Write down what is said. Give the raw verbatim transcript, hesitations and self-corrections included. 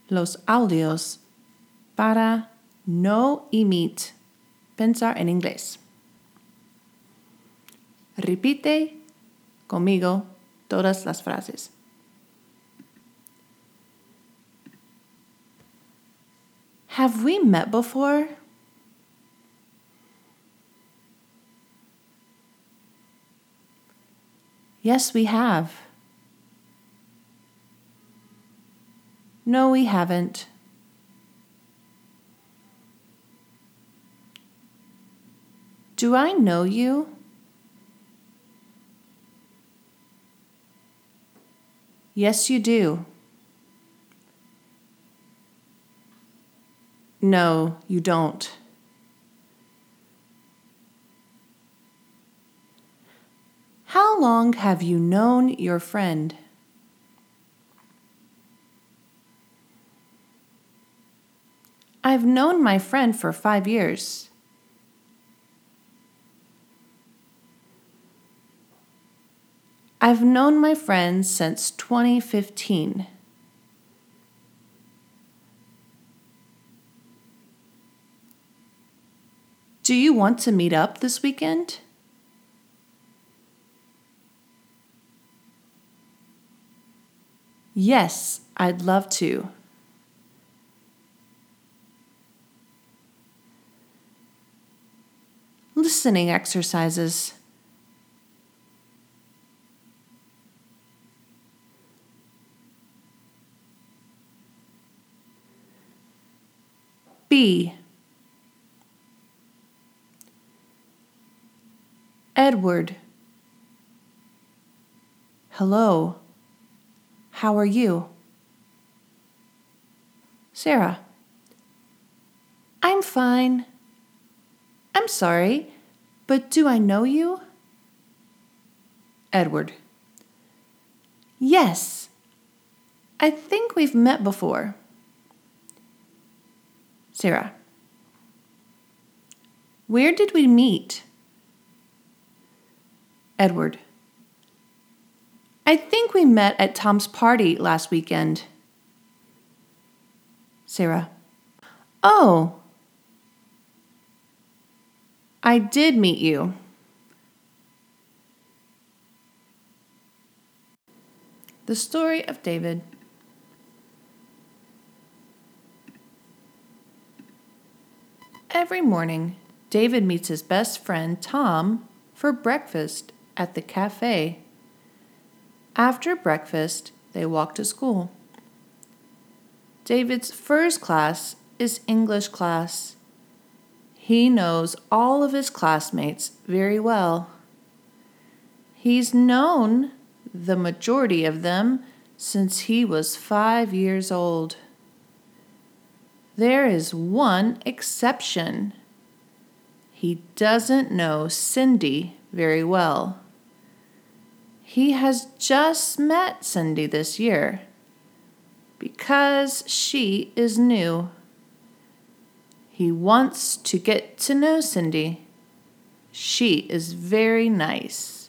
los audios para no imit pensar en inglés. Repite conmigo todas las frases. Have we met before? Yes, we have. No, we haven't. Do I know you? Yes, you do. No, you don't. How long have you known your friend? I've known my friend for five years. I've known my friend since twenty fifteen. Do you want to meet up this weekend? Yes, I'd love to. Listening exercises. B. Edward. Hello. How are you? Sarah. I'm fine. I'm sorry, but do I know you? Edward. Yes. I think we've met before. Sarah. Where did we meet? Edward. I think we met at Tom's party last weekend. Sarah. Oh. I did meet you. The story of David. Every morning, David meets his best friend Tom for breakfast at the cafe. After breakfast, they walk to school. David's first class is English class. He knows all of his classmates very well. He's known the majority of them since he was five years old. There is one exception. He doesn't know Cindy very well. He has just met Cindy this year because she is new. He wants to get to know Cindy. She is very nice.